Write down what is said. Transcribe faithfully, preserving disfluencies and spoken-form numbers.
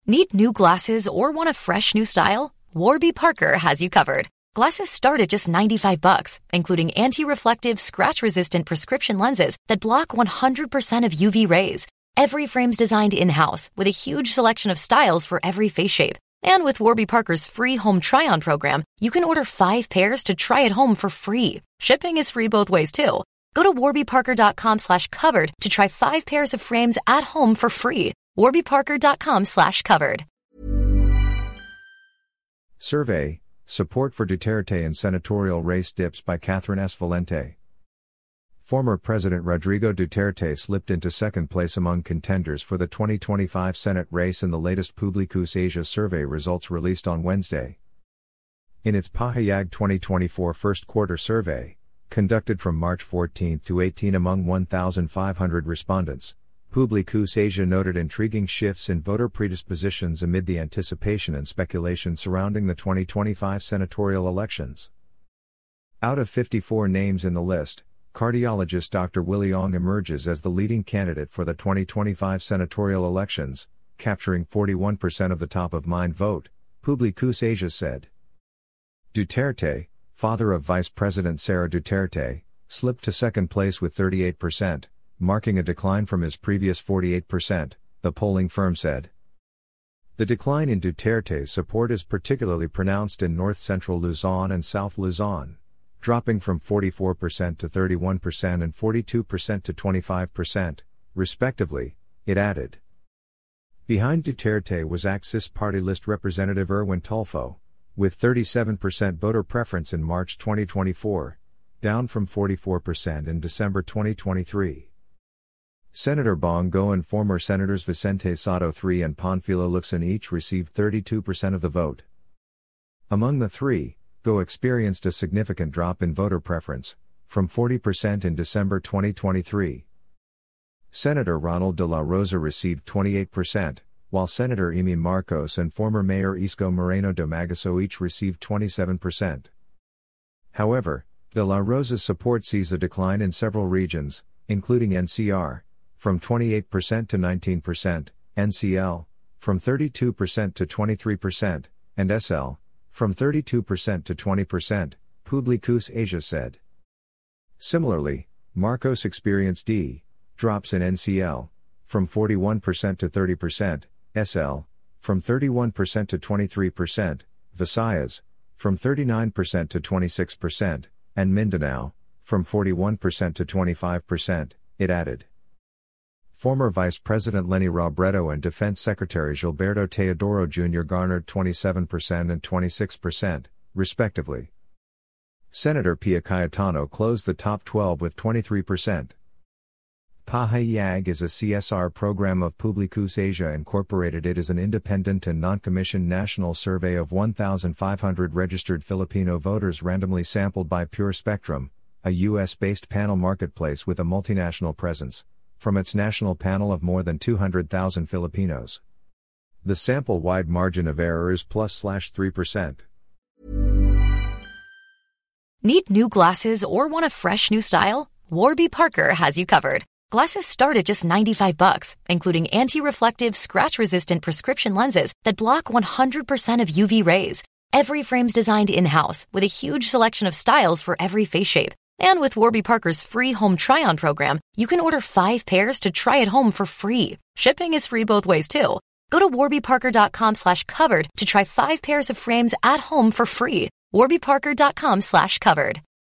Need new glasses or want a fresh new style? Warby Parker has you covered. Glasses start at just ninety-five bucks, including anti-reflective, scratch-resistant prescription lenses that block one hundred percent of U V rays. Every frame's designed in-house with a huge selection of styles for every face shape. And with Warby Parker's free home try-on program, you can order five pairs to try at home for free. Shipping is free both ways, too. Go to warbyparker.com slash covered to try five pairs of frames at home for free. warbyparker.com slash covered. Survey, Support for Duterte in Senatorial Race Dips by Catherine S. Valente. Former President Rodrigo Duterte slipped into second place among contenders for the twenty twenty-five Senate race in the latest Publicus Asia survey results released on Wednesday. In its Pahayag twenty twenty-four first quarter survey, conducted from March fourteenth to eighteenth among one thousand five hundred respondents, Publicus Asia noted intriguing shifts in voter predispositions amid the anticipation and speculation surrounding the twenty twenty-five senatorial elections. Out of fifty-four names in the list, cardiologist Doctor Willie Ong emerges as the leading candidate for the twenty twenty-five senatorial elections, capturing forty-one percent of the top-of-mind vote, Publicus Asia said. Duterte, father of Vice President Sara Duterte, slipped to second place with thirty-eight percent, marking a decline from his previous forty-eight percent, the polling firm said. The decline in Duterte's support is particularly pronounced in north-central Luzon and south Luzon, dropping from forty-four percent to thirty-one percent and forty-two percent to twenty-five percent, respectively, it added. Behind Duterte was Axis party list representative Erwin Tulfo, with thirty-seven percent voter preference in March twenty twenty-four, down from forty-four percent in December twenty twenty-three. Senator Bongo and former Senators Vicente Sotto the third and Panfilo Locsin each received thirty-two percent of the vote. Among the three, Go experienced a significant drop in voter preference, from forty percent in December twenty twenty-three. Senator Ronald de la Rosa received twenty-eight percent, while Senator Amy Marcos and former Mayor Isko Moreno de Magaso each received twenty-seven percent. However, de la Rosa's support sees a decline in several regions, including N C R, from twenty-eight percent to nineteen percent, N C L, from thirty-two percent to twenty-three percent, and S L, from thirty-two percent to twenty percent, Publicus Asia said. Similarly, Marcos experienced D drops in N C L, from forty-one percent to thirty percent, S L, from thirty-one percent to twenty-three percent, Visayas, from thirty-nine percent to twenty-six percent, and Mindanao, from forty-one percent to twenty-five percent, it added. Former Vice President Leni Robredo and Defense Secretary Gilberto Teodoro Junior garnered twenty-seven percent and twenty-six percent, respectively. Senator Pia Cayetano closed the top twelve with twenty-three percent. Pahayag is a C S R program of Publicus Asia Incorporated. It is an independent and non-commissioned national survey of one thousand five hundred registered Filipino voters randomly sampled by Pure Spectrum, a U S-based panel marketplace with a multinational presence, from its national panel of more than two hundred thousand Filipinos. The sample-wide margin of error is plus slash three percent. Need new glasses or want a fresh new style? Warby Parker has you covered. Glasses start at just ninety-five bucks, including anti-reflective, scratch-resistant prescription lenses that block one hundred percent of U V rays. Every frame's designed in-house with a huge selection of styles for every face shape. And with Warby Parker's free home try-on program, you can order five pairs to try at home for free. Shipping is free both ways, too. Go to warbyparker.com slash covered to try five pairs of frames at home for free. warbyparker.com slash covered.